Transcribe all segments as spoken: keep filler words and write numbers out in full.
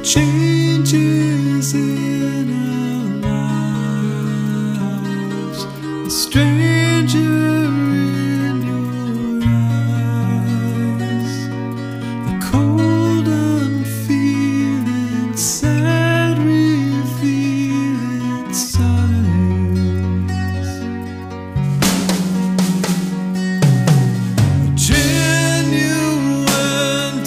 changes in our lives. A stranger in your eyes. The cold unfeeling, sad revealing signs. A genuine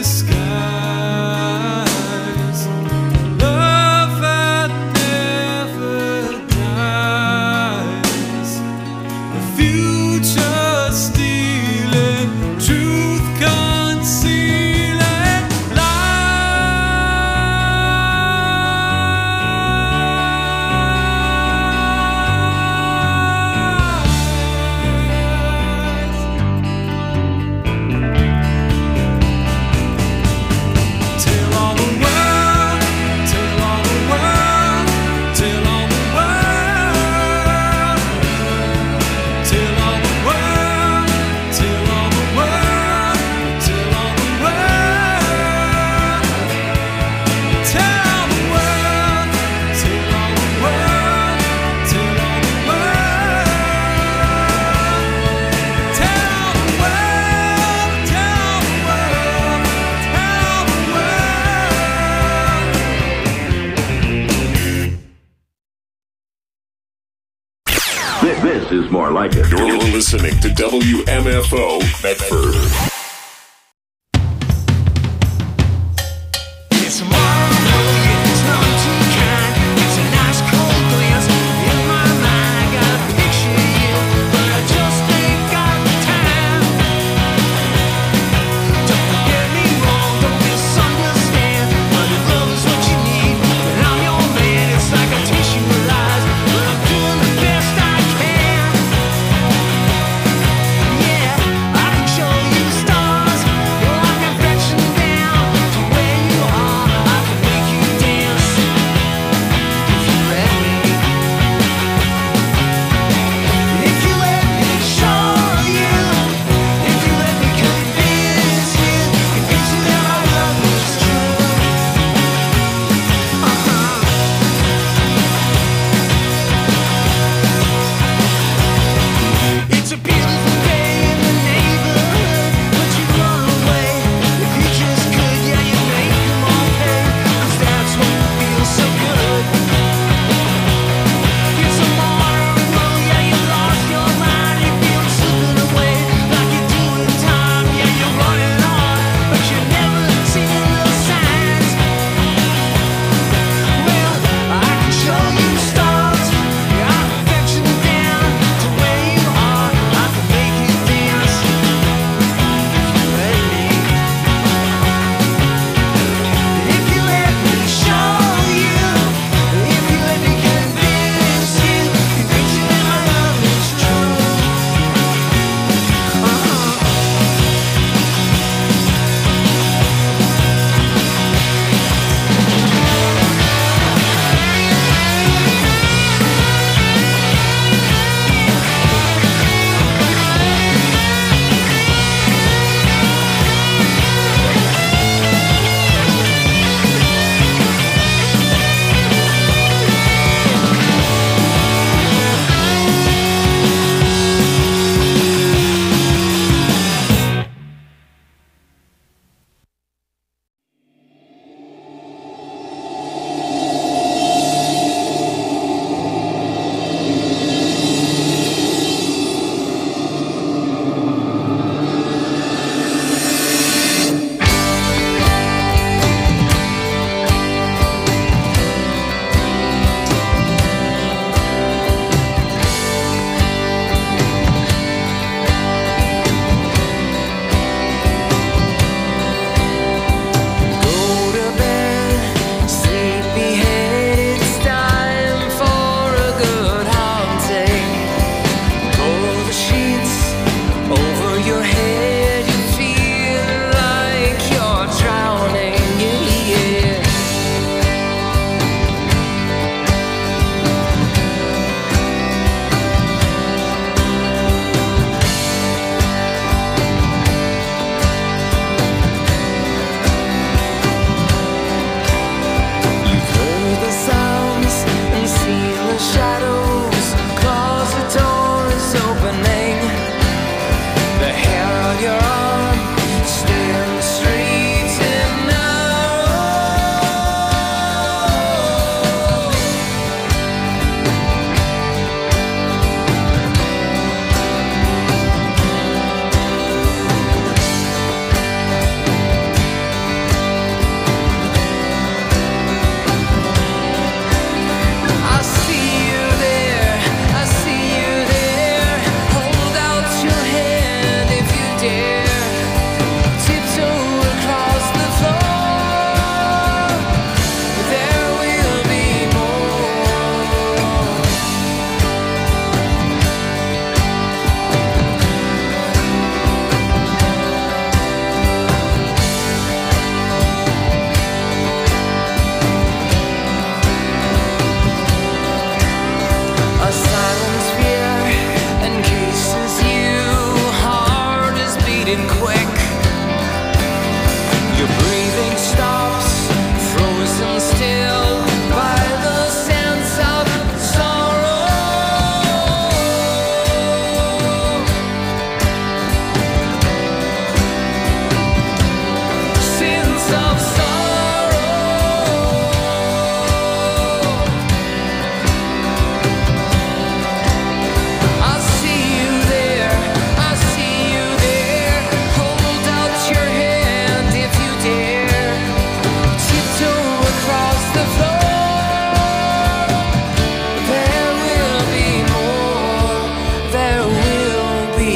disguise. Love that never dies. The future stealing, truth concealing lies. Tell all the world, tell all the world, tell all the world, tell all the world, tell all the world, tell all the world, tell all the world, tell all the world, tell all the world, tell all the world, tell the world, tell the world. This, this is more like it. You're listening to W M F O Bedford. It's tomorrow, it's not too kind. It's a nice cold glance in my mind. Got a picture of you, but I just ain't got the time. Don't get me wrong, don't misunderstand. But if love is what you need, then I'm your man. It's like a tissue of lies, but I'm doing the best I can. Yeah, I can show you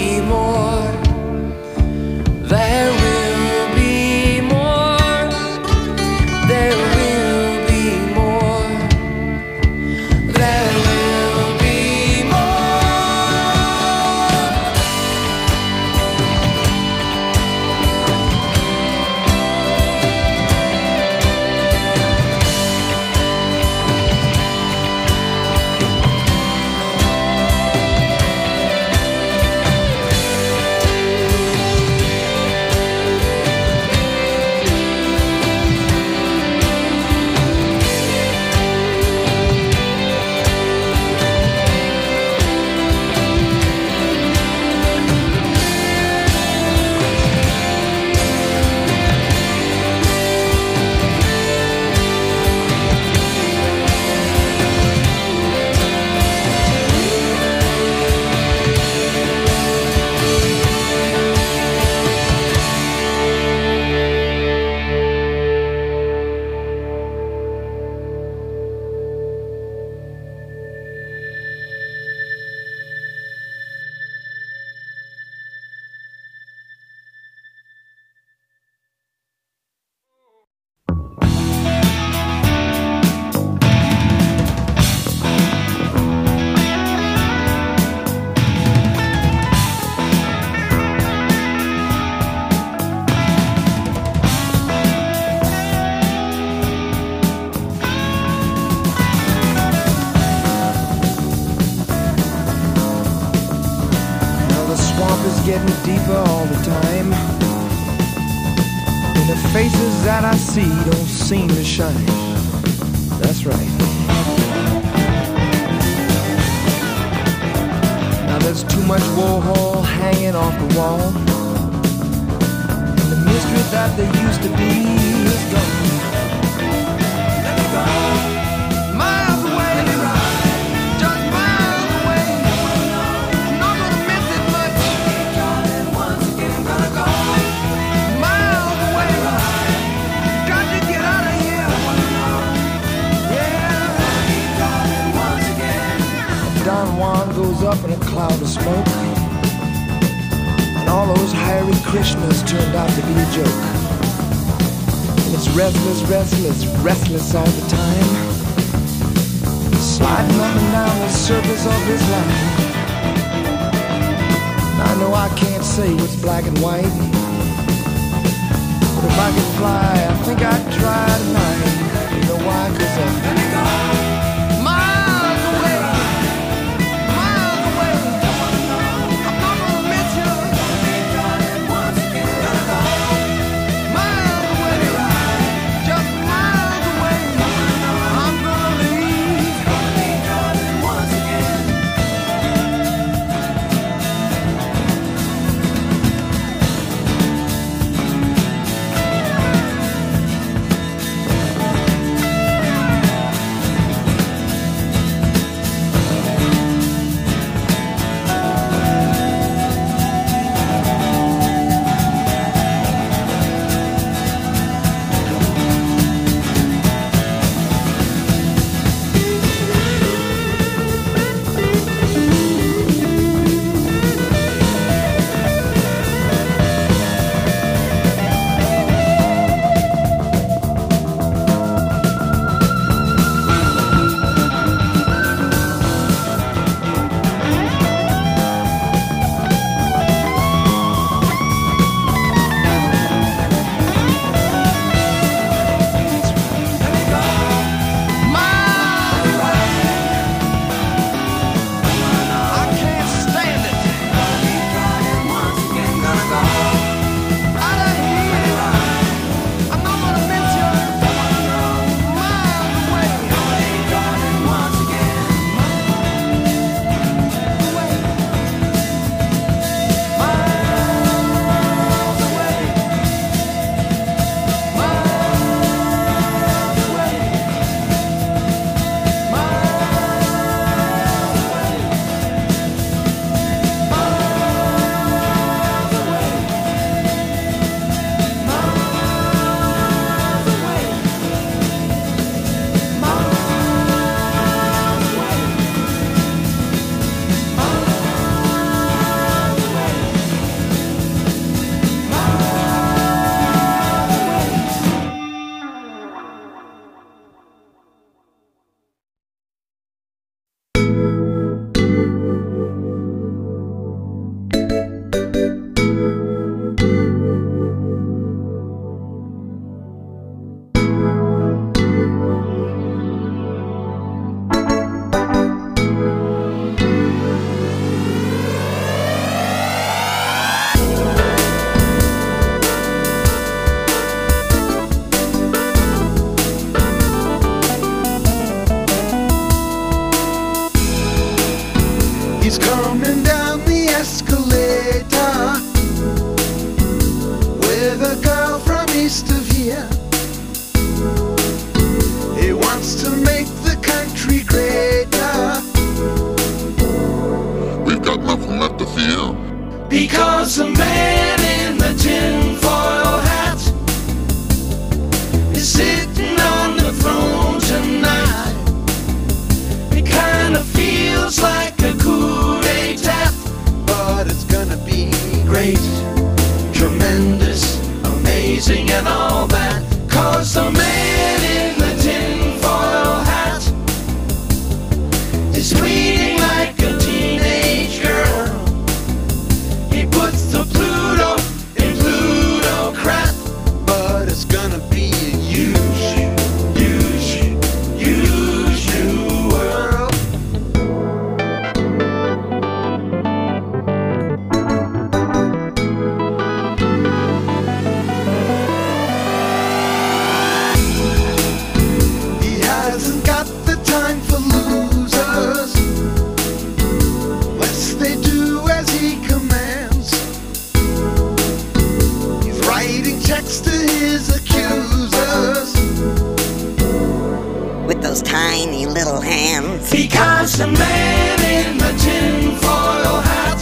be more. There will be more. There will be more. There will be more. Getting deeper all the time, and the faces that I see don't seem to shine. That's right. Now there's too much Warhol hanging off the wall, and the mystery that there used to be is gone. Let me go. Miles away, just miles away. I'm not gonna miss it much. Once again, gonna go miles away. Got to get out of here. Yeah. Once again. Don Juan goes up in a cloud of smoke, and all those Hare Krishnas turned out to be a joke. And it's restless, restless, restless all the time, sliding up and down the surface of this life. I know I can't say what's black and white, but if I could fly, I think I'd try tonight. You know why? 'Cause I'm miles away, miles away. I'm not gonna miss you. Miles away, just miles away. I'm gonna leave. Once again. Because the man in the tinfoil hat is sitting on the throne tonight. It kind of feels like a coup d'etat, but it's gonna be great, tremendous, amazing and all that. Cause the man in the tinfoil hat is bleeding like a teenage girl. He puts the Pluto in plutocrat, but it's gonna be a huge, huge, huge new world. He hasn't got the time for losers, lest they do as he commands. He's writing checks to his accusers with those tiny little hands. because the man in the tinfoil hat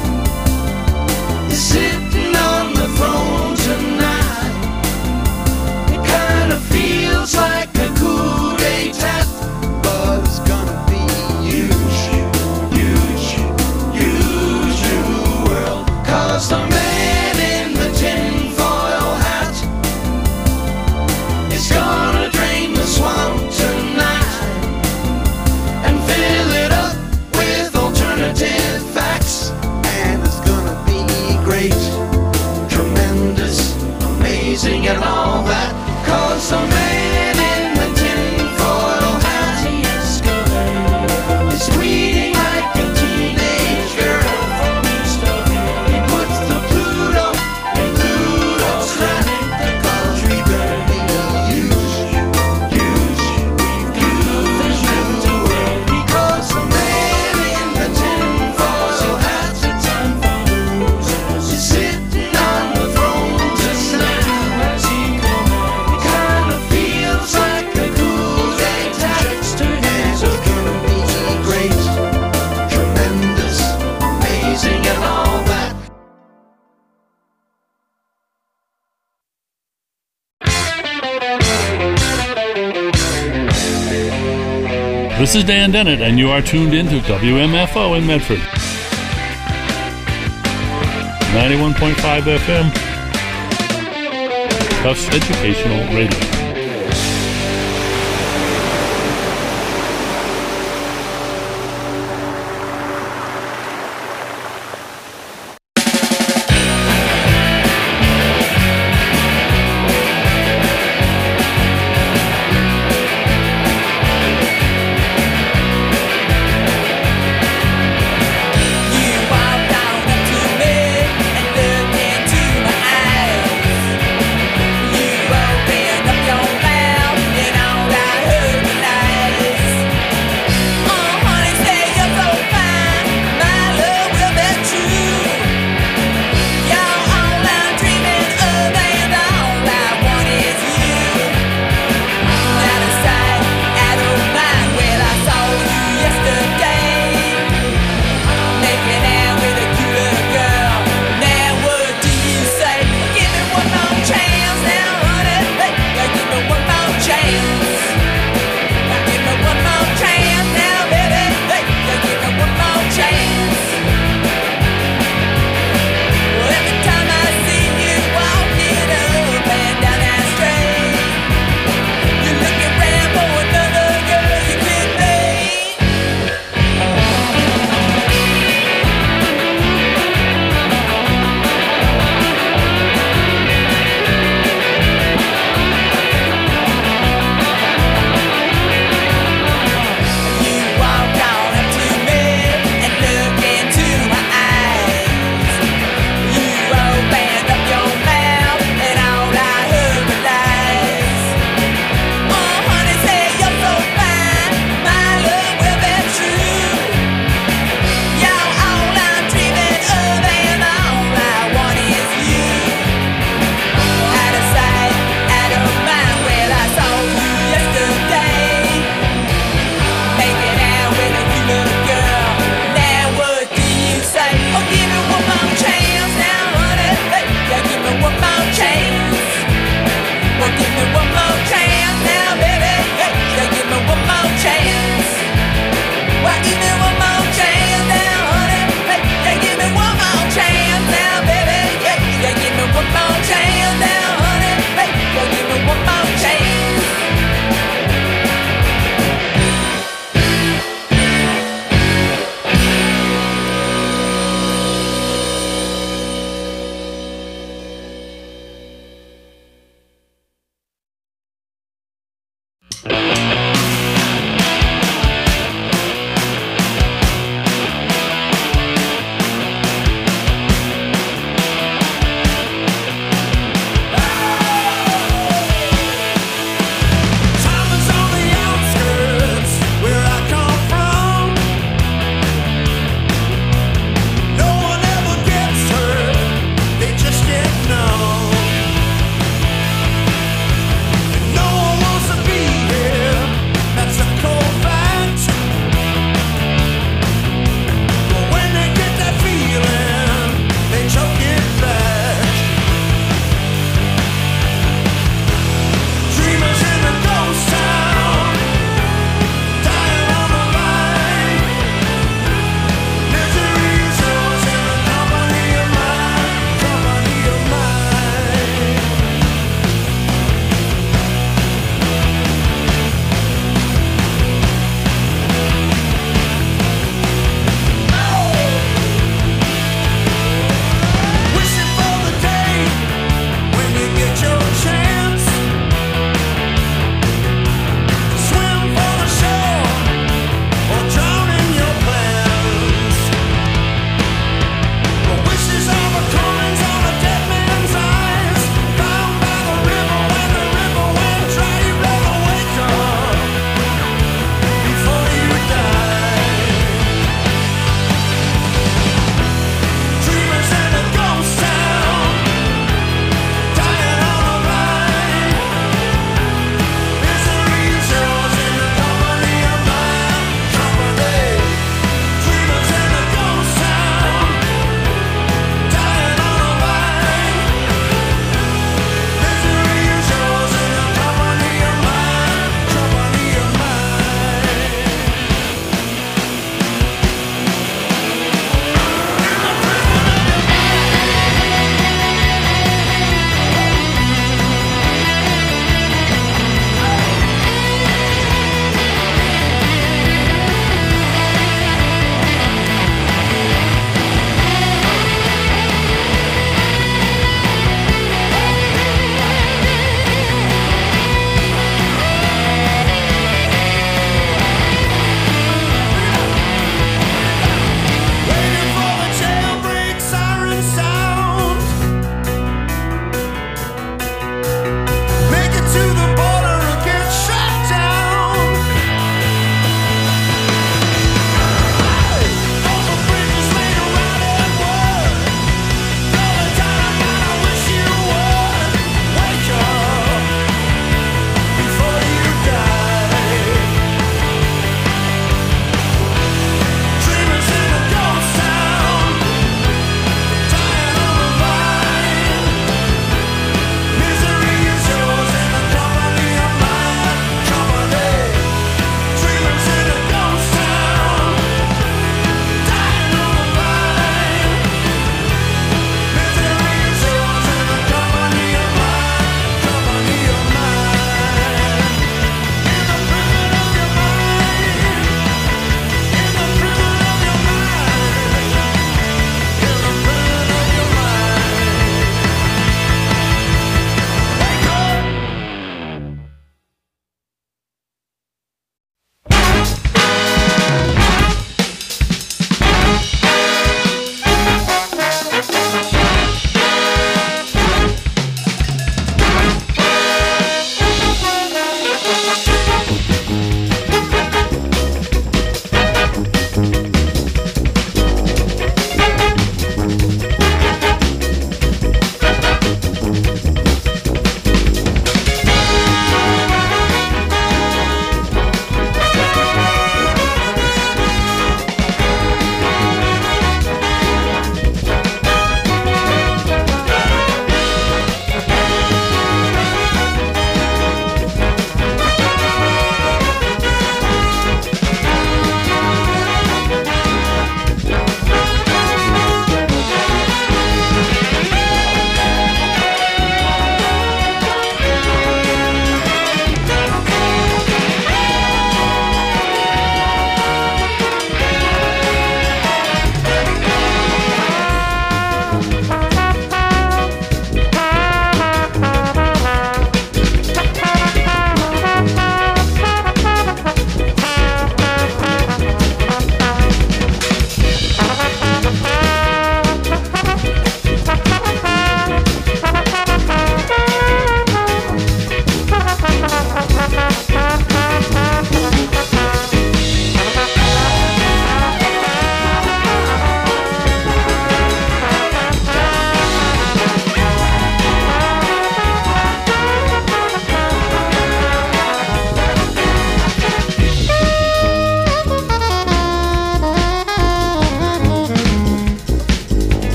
is sitting on the throne tonight. It kind of feels like a coup d'etat, but it's gonna be huge, huge, huge new world. Cause the man in the tinfoil hat is gonna drain the swamp tonight and fill it up with alternative facts. And it's gonna be great, tremendous, amazing and all that. Cause the man in the tinfoil hat is bleeding like a teenage girl. He puts the Pluto in plutocrat, cause we gonna be huge, huge, huge new world. Because the man in the tinfoil hat is sitting on the throne tonight. It kind of feels like a coup d'etat, and it's gonna be great, tremendous, amazing and all that. This is Dan Dennett, and you are tuned in to W M F O in Medford. ninety-one point five F M, Tufts Educational Radio. You walk down up to me and look into my eyes. You open up your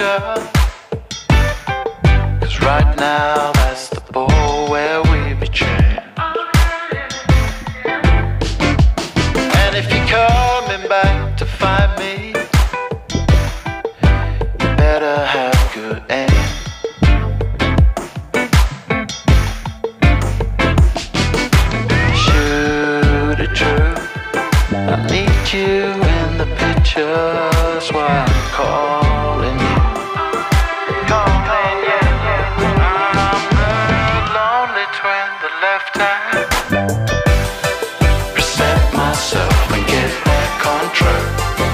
picture. 'Cause right now that's the ball where we betray. And if you're coming back to find me, you better have good aim. Shoot it true, I need you in the picture. That's why I'm calling you. Calling you. I'm the lonely twin, the left hand. Reset myself and get back on track.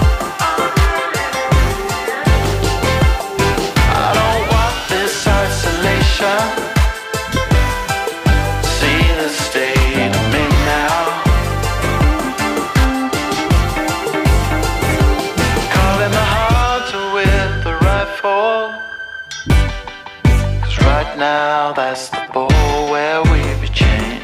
I don't want this isolation. See the state I'm in now. Calling the hunter with the rifle. 'Cause right now that's the ball where we be chained.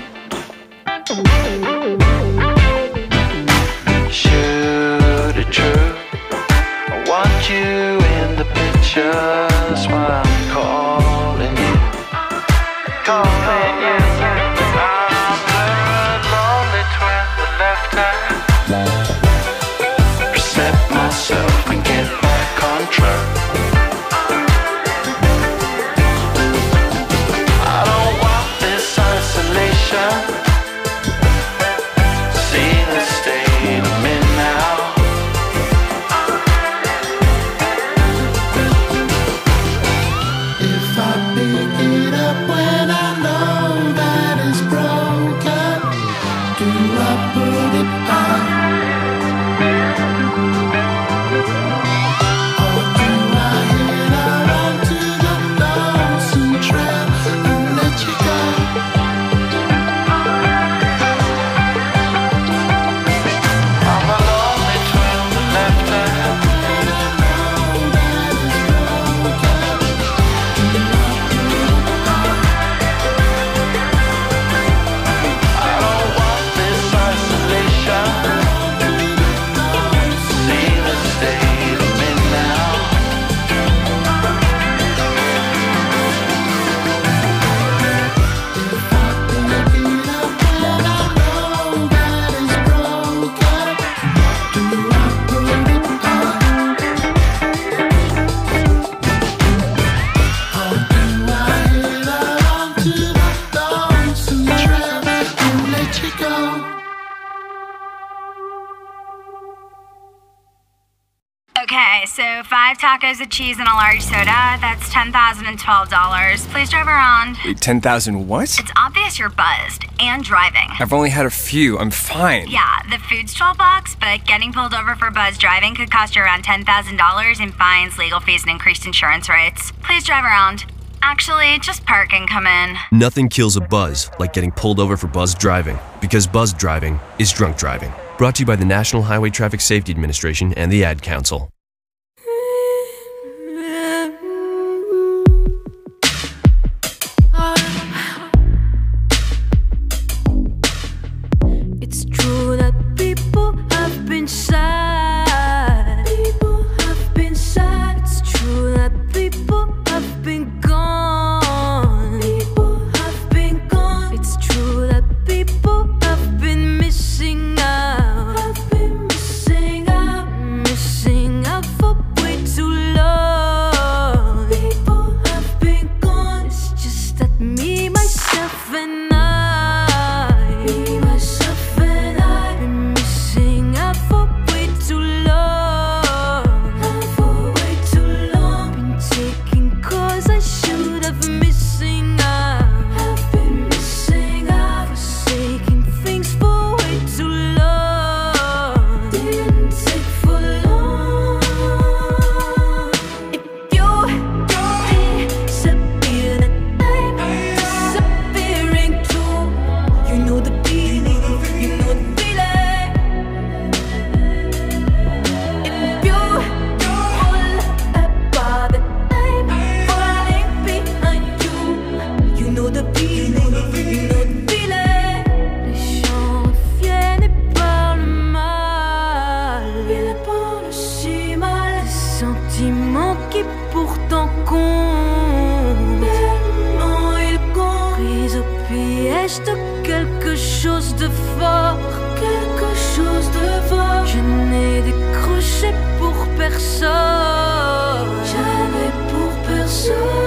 Shoot it true, I want you in the picture. That's why I'm calling you. Calling you. I'm the lonely twin, the left hand. Reset myself and get back on track. I don't want this isolation. See the state I'm in now. If I pick it up when I know that it's broken, do I put it back? Or do I hit out onto the lonesome trail and let you go? I'm a lonely twin, the left hand. I don't want this isolation. See the state I'm in now. If I pick it up when I know that it's broken, do I put it back? Or do I hit out onto the lonesome trail and let you go? Okay, so five tacos of cheese and a large soda. That's ten thousand twelve dollars. Please drive around. Wait, ten thousand what? It's obvious you're buzzed and driving. I've only had a few. I'm fine. Yeah, the food's twelve bucks, but getting pulled over for buzz driving could cost you around ten thousand dollars in fines, legal fees, and increased insurance rates. Please drive around. Actually, just park and come in. Nothing kills a buzz like getting pulled over for buzz driving, because buzz driving is drunk driving. Brought to you by the National Highway Traffic Safety Administration and the Ad Council. It's true that people have been sad. People have been sad. It's true that people have been gone. People have been gone. It's true that people have been missing out. Have been missing out. Missing out. reste quelque chose de fort, quelque chose de fort. Je n'ai décroché pour personne, jamais pour personne.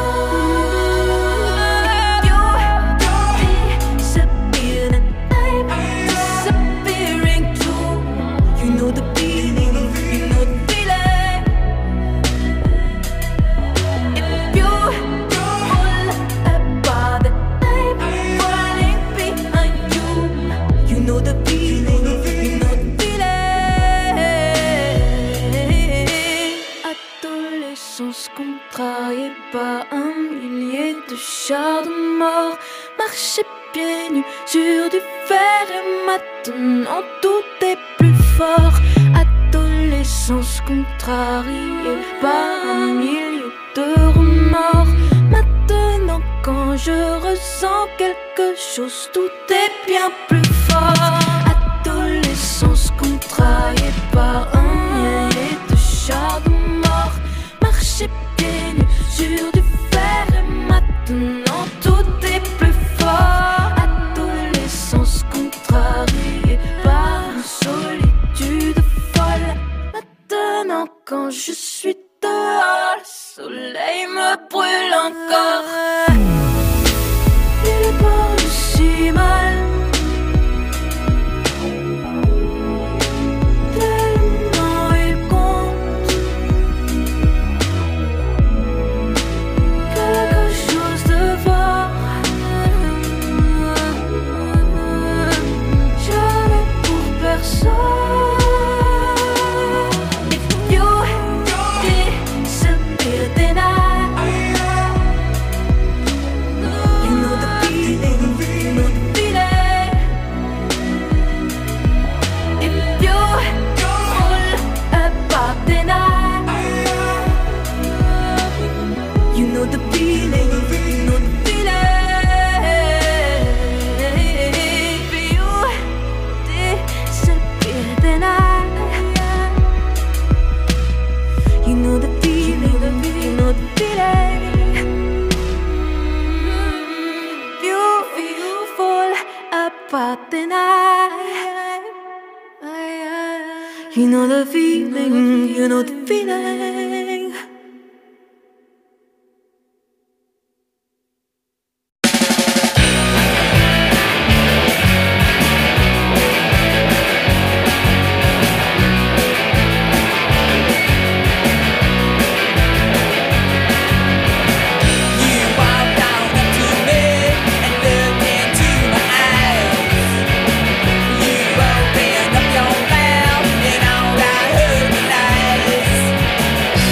Contrarié par un millier de chars de mort, marcher pieds nus sur du fer et maintenant tout est plus fort. Adolescence contrariée par un millier de remords. Maintenant quand je ressens quelque chose, tout est bien plus fort. Adolescence contrariée par un millier de chars de mort, marcher pieds nus sur du fer et maintenant tout est plus fort. Adolescence contrariée par une solitude folle. Maintenant quand je suis dehors, le soleil me brûle encore. Il parle si mal, tellement il compte. Quelque chose de fort, jamais pour personne. You know the feeling, you know the feeling. You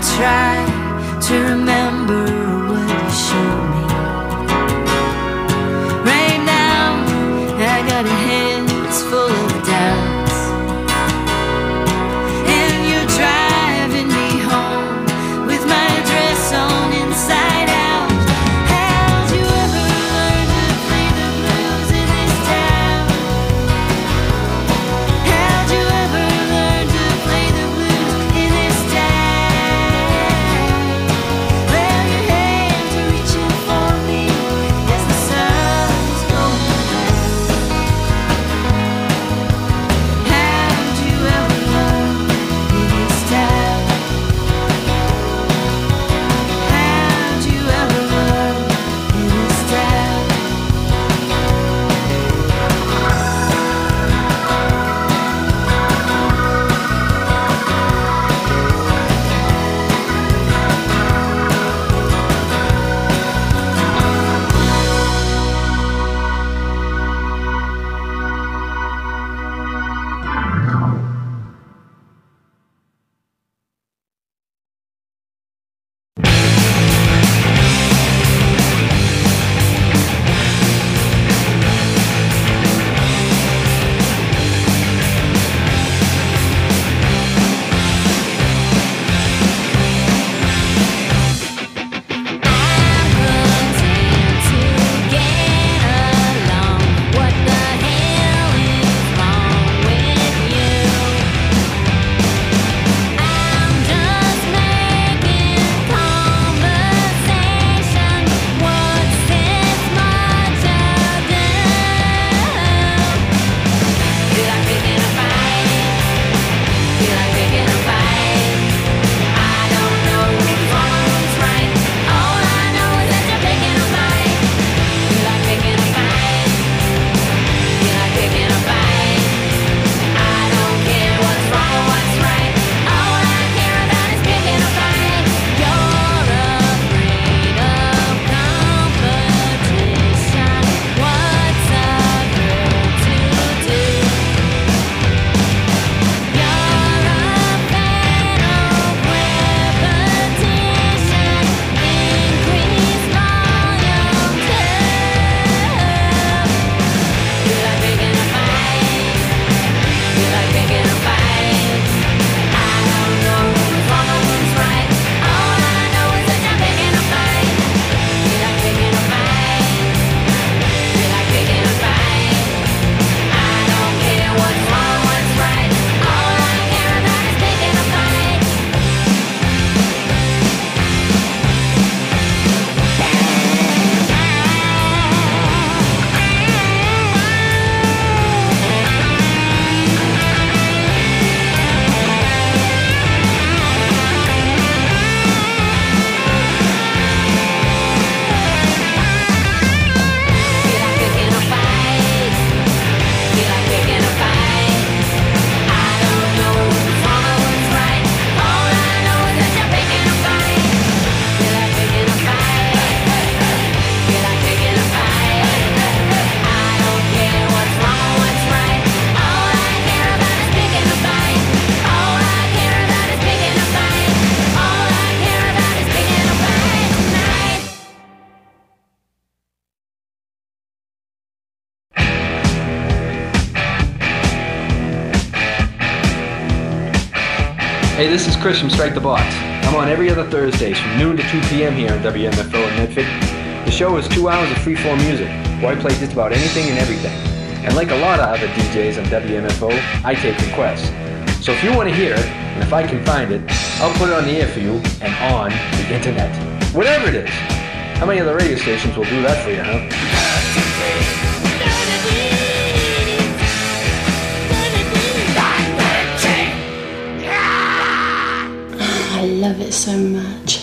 try to remember what you showed me. Right now, I got a head that's full of doubts, and you're driving me home with my dress on inside out. How'd you ever learn to play the blues in this town? How'd you ever learn to play the blues in this town? Well, your hands are reaching for me as the sun's going down. How'd you ever learn in this town? How'd you ever learn in this town? What the hell is wrong with you? I'm just making conversation. What's this much ado? Feel like picking a fight. Feel like picking a fight. I don't know who's wrong or who's right. All I know is that you're picking a fight. Feel like picking a fight. Feel like picking a fight. I don't care what's wrong or what's right. All I care about is picking a fight. You're afraid of competition. What's a girl to do? You're a fan of repetition. Increase volume too. Feel like picking a fight. Feel like picking a fight. I don't know who's wrong or who's right. All I know is that you're picking a fight. Feel like picking a fight. Feel like picking a fight. I don't care what's wrong or what's right. All I care about is picking a fight. Feel like picking a fight. Feel like picking a fight. I don't know who's wrong or who's right. All I know is that you're picking a fight. Feel like picking a fight. Feel like picking a fight. I don't care what's wrong or what's right. All I care about is picking a fight. All I care about is picking a fight. All I care about is picking a fight tonight. Hey, this is Chris from Strike the Box. I'm on every other Thursdays from noon to two p.m. here on W M F O in Medford. The show is two hours of freeform music, where I play just about anything and everything. And like a lot of other D Js on W M F O, I take requests. So if you want to hear it, and if I can find it, I'll put it on the air for you and on the internet. Whatever it is. How many other radio stations will do that for you, huh? I love it so much.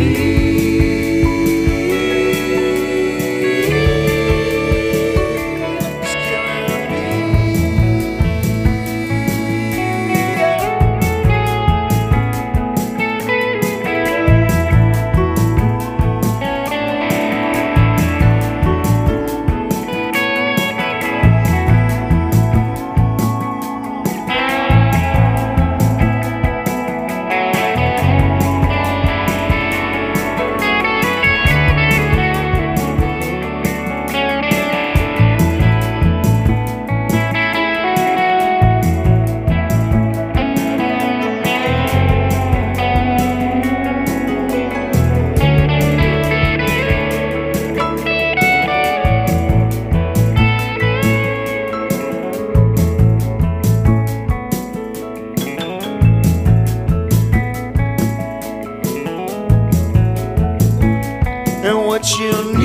And what you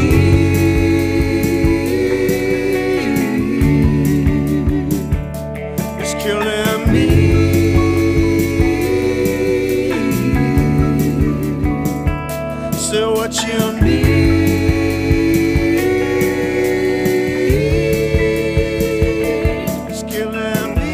need is killing me. So what you need is killing me.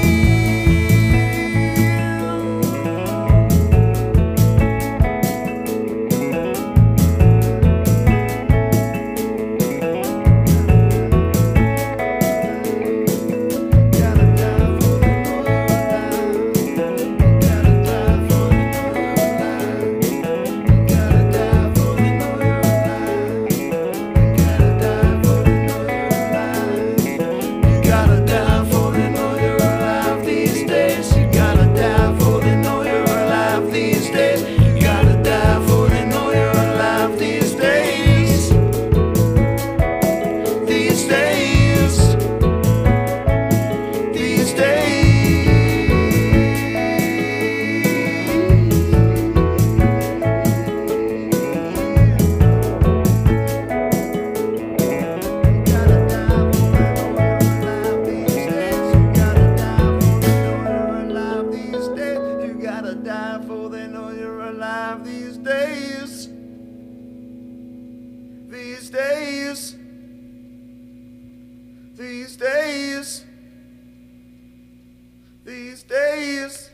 These days, these days, these days,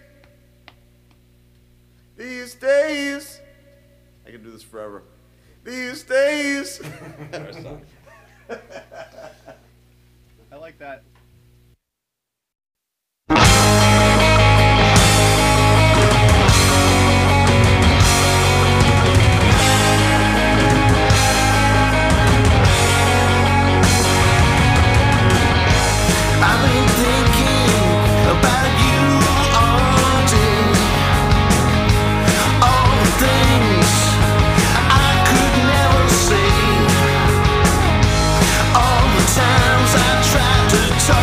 these days, I can do this forever. These days. I like that. I've been thinking about you all day. All the things I could never say. All the times I tried to talk.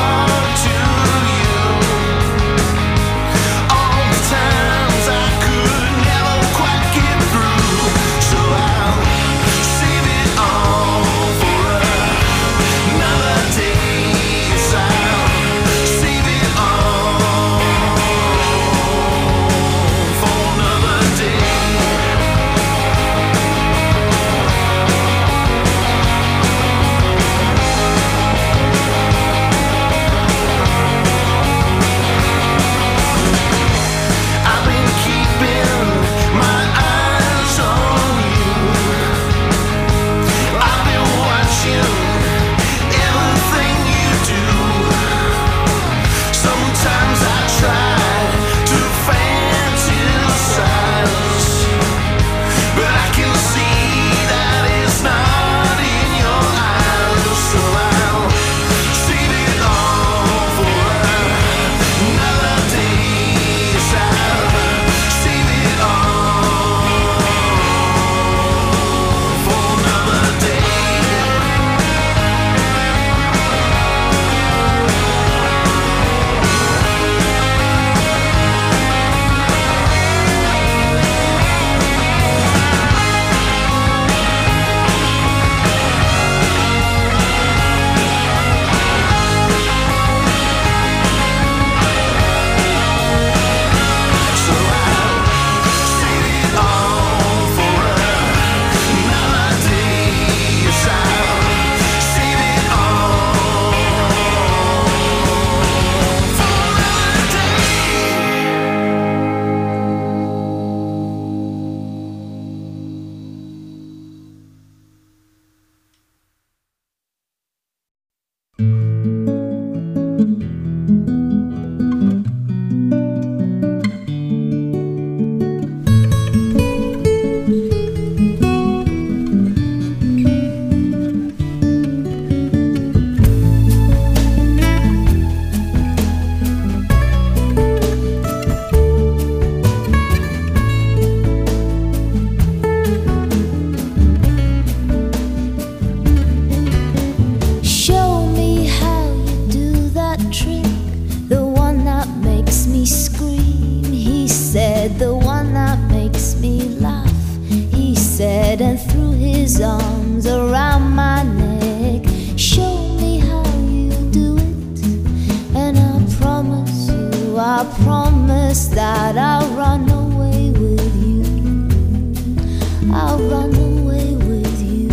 head and threw his arms around my neck. Show me how you do it, and I promise you, I promise that I'll run away with you. I'll run away with you.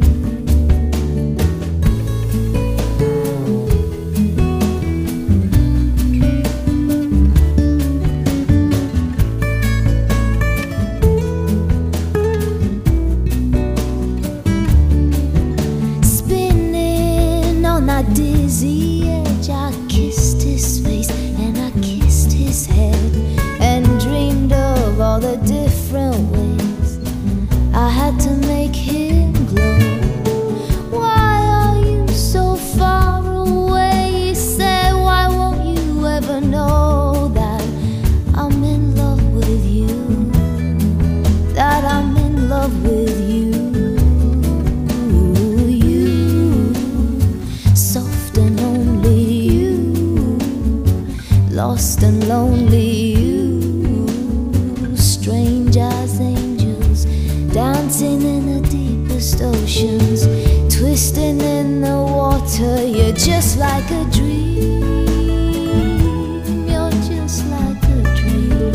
Spinning on that dizzy edge, I kissed his face and I kissed his head, and dreamed of all the different ways I had to make him glow. Why are you so far away? He said, why won't you ever know that I'm in love with you? That I'm in love with you. You, soft and only you, lost and lonely you, strange as angels, dancing in the deepest oceans, twisting in the water. You're just like a dream. You're just like a dream.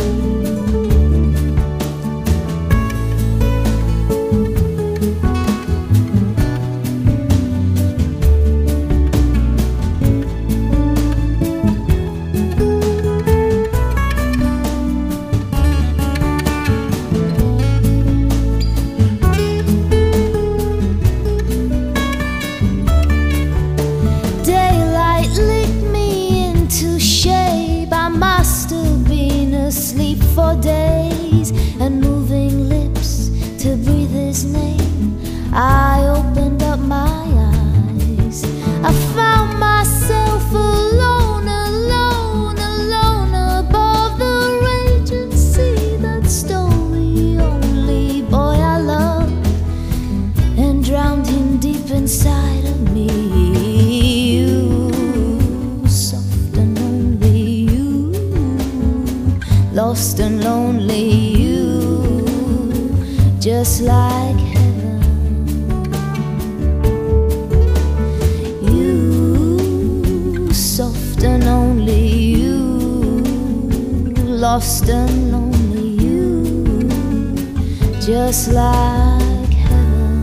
Daylight licked me into shape. I must have been asleep for days, and moving lips to breathe his name. I opened up my eyes. I found myself alone, alone, alone above the raging sea that stole the only boy I loved and drowned him deep inside of me. You, soft and only you, lost and lonely you, just like heaven. You, soft and only you, lost and lonely you, just like heaven.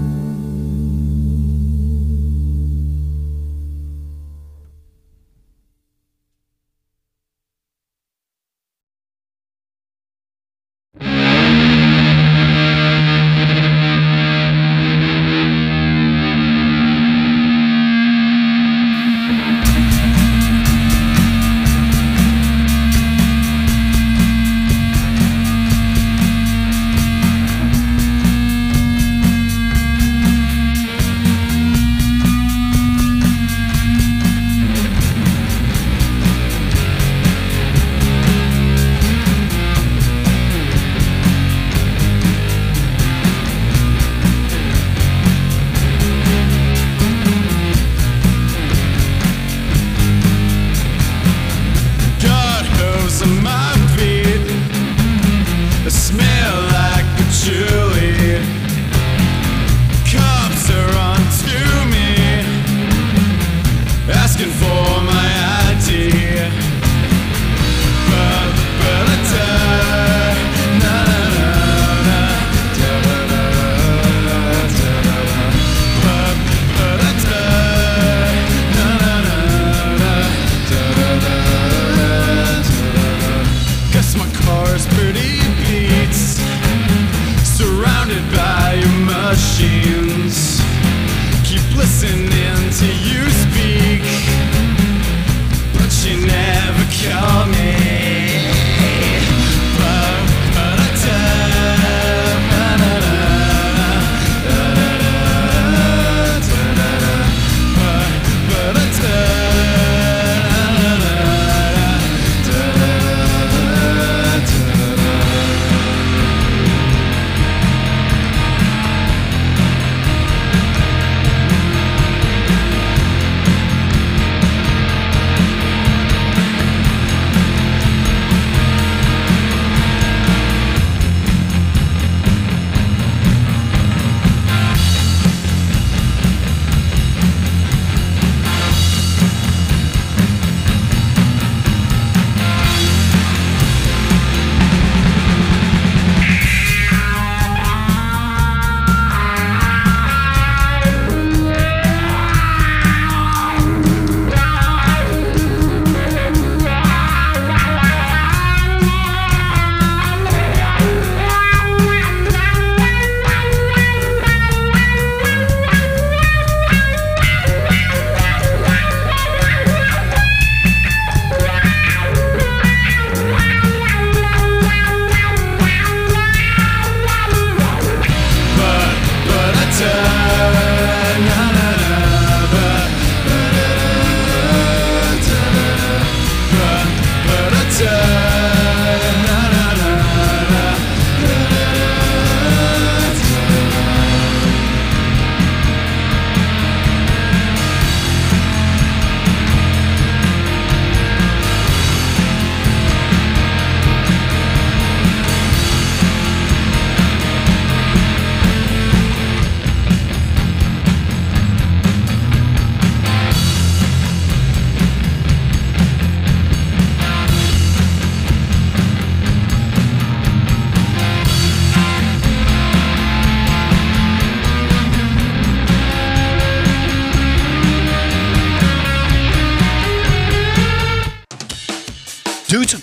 Got hooves on my feet, they smell like patchouli. Cops are onto me, asking for my I D. But, but I die. Na, na, na, na. Da, da, da, da, da, da, da. But, but I die. Na, na, na, na. Da, da, da, da, da, da. Guess my car's pretty beats, surrounded by your machines. Keep listening to you speak, but you never call me. But, but I die. Na, na, na, na. Da, da, da, da, da, da. But, but I die. Na, na, na, na. Da, da, da, da, da.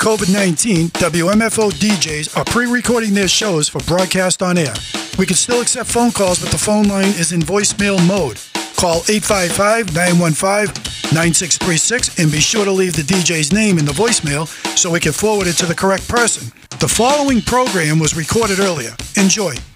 covid nineteen, W M F O D Js are pre-recording their shows for broadcast on air. We can still accept phone calls, but the phone line is in voicemail mode. Call eight five five, nine one five, nine six three six and be sure to leave the D J's name in the voicemail so we can forward it to the correct person. The following program was recorded earlier. Enjoy.